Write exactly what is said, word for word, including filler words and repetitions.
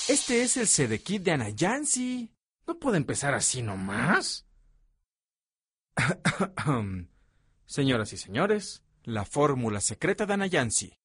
Este es el Sedekit de Anayansi. ¿No puede empezar así nomás? Señoras y señores, la fórmula secreta de Anayansi.